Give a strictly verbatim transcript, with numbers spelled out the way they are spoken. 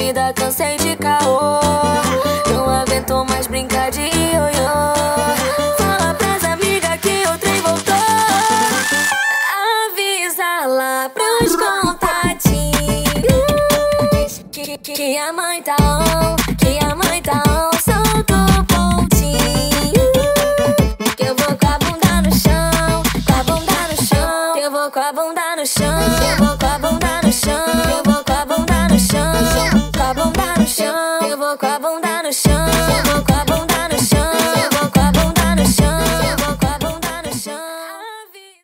vida, cansei de caô. Não aguento mais brincar de ioiô. Fala pras amigas que o trem voltou. Avisa lá pros contatinhos que, que, que a mãe tá on, que a mãe tá on.